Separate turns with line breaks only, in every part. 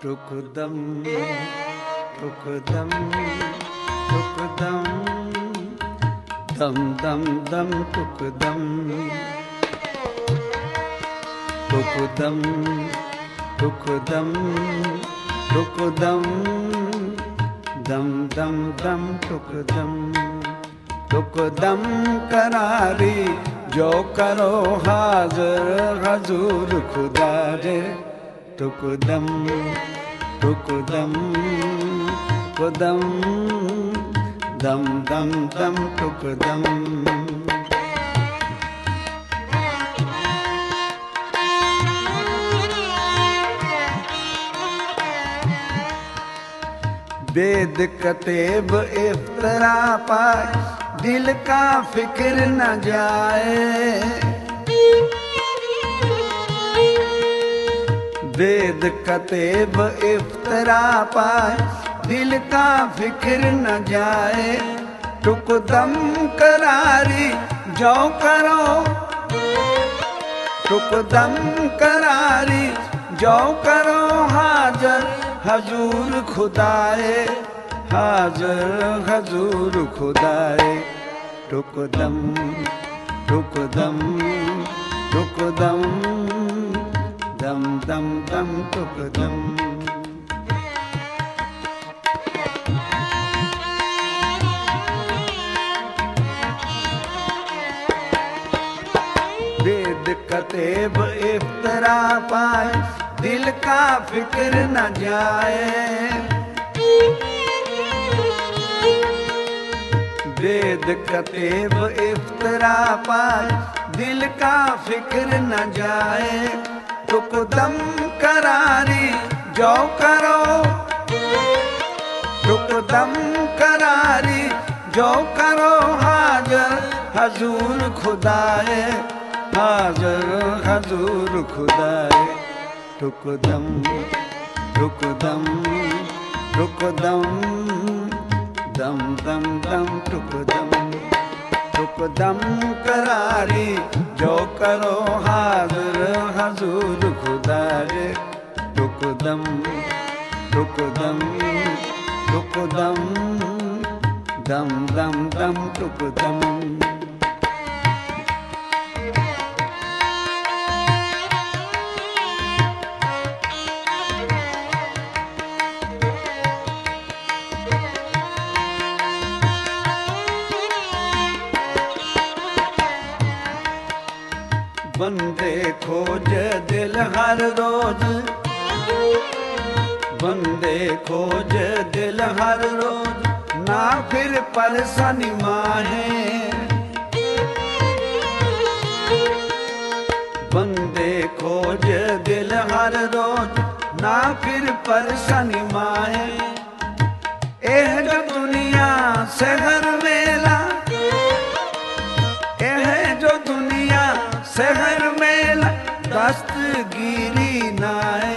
टुकदम टुकदम टुकदम दम दम दम टुकदम टुकदम टुकदम टुकदम दम दम दम टुकदम टुकदम करारी जो करो हाज़िर हजूर खुदा जे टुकदम टुकदम टुकदम दम दम दम टुकदम वेद कतेब इफ्तरा पाए दिल का फिक्र न जाए वेद कतेब इफ्तरा पाए दिल का फिक्र न जाए टुकदम करारी जो करो टुकदम करारी जो करो हाज़िर हजूर खुदाए हाज़िर हजूर खुदाए टुकदम टुकदम टुकदम दम दम दम टुकदम वेद कतेब इफ्तरा पाए दिल का फिक्र न जाए वेद कतेब इफ्तरा पाए दिल का फिक्र न जाए टुकदम करारी जो करो टुकदम करारी जो करो हाज़िर हजूर खुदाए हाज़िर हजूर खुदाए टुकदम टुकदम टुकदम दम दम दम टुकदम टुकदम करारी जो करो हाज़िर हजूर खुदाए टुकदम टुकदम टुकदम दम दम दम टुकदम बंदे खोज दिल हर रोज बंदे खोज दिल हर रोज ना फिर परेशानी माहे बंदे खोज दिल हर रोज ना फिर परेशानी माहे एह जो दुनिया से हर मेला एह जो दुनिया शहर मेला दस्तगीरी नाए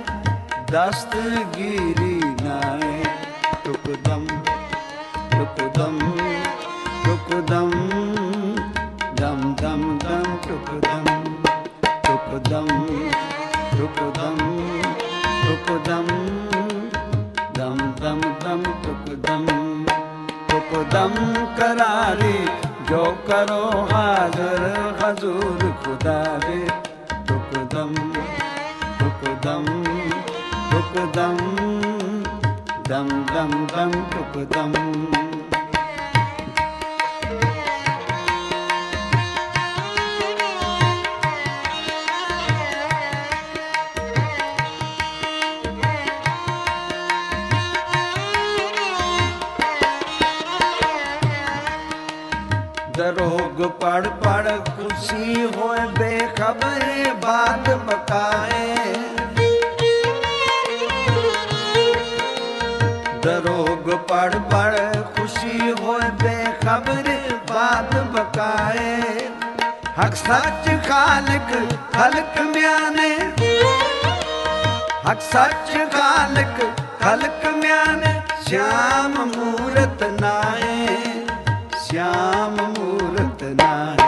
दस्तगीरी नाए टुकदम टुकदम टुकदम दम दम दम टुकदम टुकदम टुकदम टुकदम दम दम दम टुकदम टुकदम करारी जो करो हाज़िर हजूर खुदाए टुकदम टुकदम टुकदम दम दम दम टुकदम दरोग पढ़ पढ़ खुशी होए बेखबर बात बकाए दरोग पढ़ पढ़ खुशी होए बेखबर बात बकाए हक सच खालिक खल्क म्याने हक सच खालिक खल्क म्याने श्याम मूरत नाए श्याम मूरत नाहे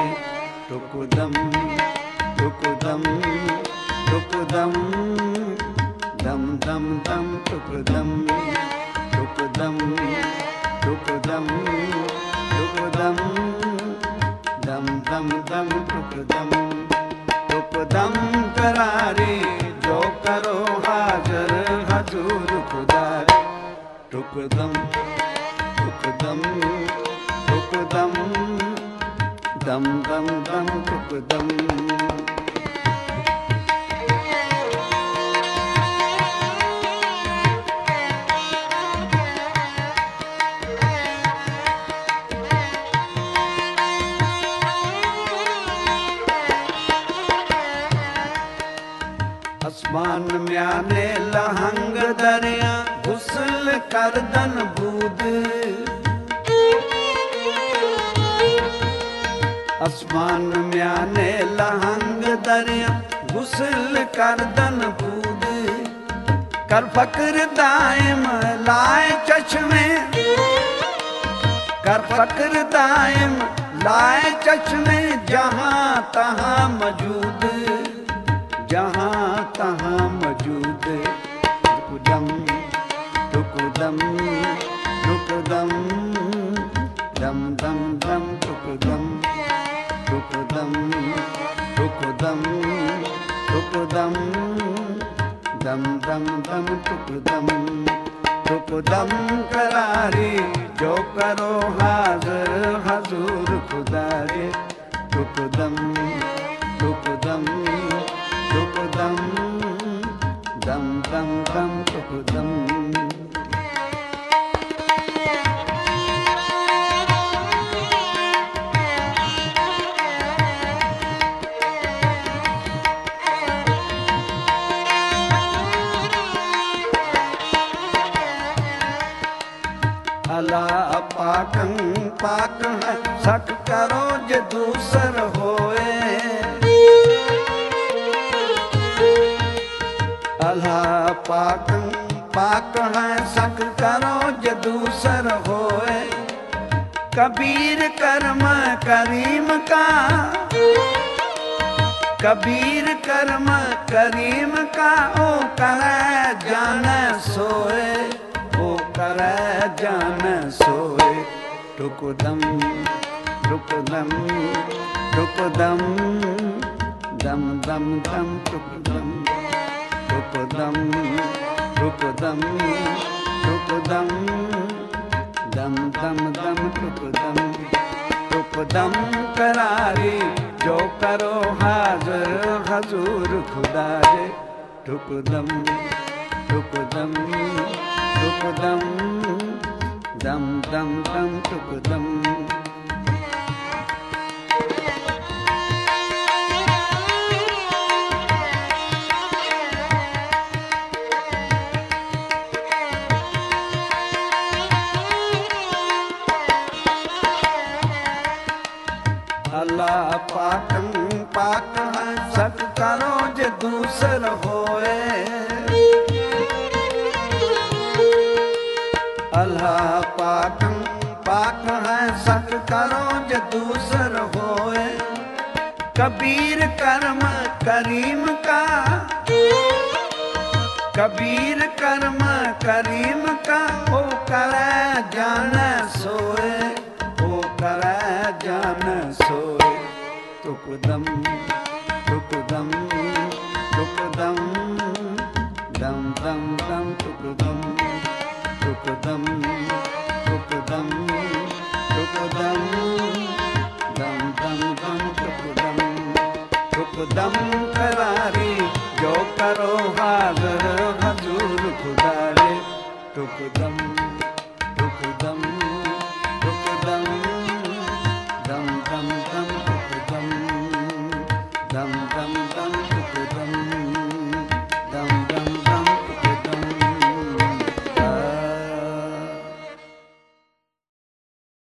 टुकदम टुकदम टुकदम दम दम दम टुक दम टुक दम टुक दम टुक दम दम दम दम टुक दम करारी जो करो हाजर हजूर खुदा टुक दम दम दम दम टुक दम आसमान म्याने लहंग दरिया गुसल करदन बूद आसमान म्याने लहंग दरिया गुसल करदन बूद कर फक्र दायम लाए चश्मे कर फक्र दायम लाए चश्मे जहां तहां मौजूद जहां तहां मौजूद टुकदम टुकदम टुकदम दम दम दम टुकदम टुकदम टुकदम टुकदम दम दम दम टुकदम टुकदम करारी जो करो हाजर हजूर खुदा रे टुकदम टुकदम टुकदम दम दम दम टुकदम अल्लाह पाकं पाक है सक करो जे दूसर होए अल्लाह पाकं पाक है सक करो जे दूसर होए कबीर कर्म करीम का कबीर कर्म करीम का ओ करे जान सोए ओ करे जान सोए टुकदम टुकदम टुकदम दम दम दम टुकदम टुकदम टुकदम टुकदम दम दम दम टुकदम टुकदम करारी जो करो हाजर हजूर खुदा रे टुकदम टुकदम टुकदम दम दम दम टुकदम अल्लाह पाकं पाक है सक करो जे दूसर होए अल्लाह पाकं पाक है सक करो जे दूसर होए कबीर कर्म करीम का कबीर कर्म करीम का ओ करे जान सोए ओ करे जान सोए टुकदम टुकदम टुकदम दम दम दम टुकदम टुकदम टुकदम टुकदम दम दम दम टुकदम टुकदम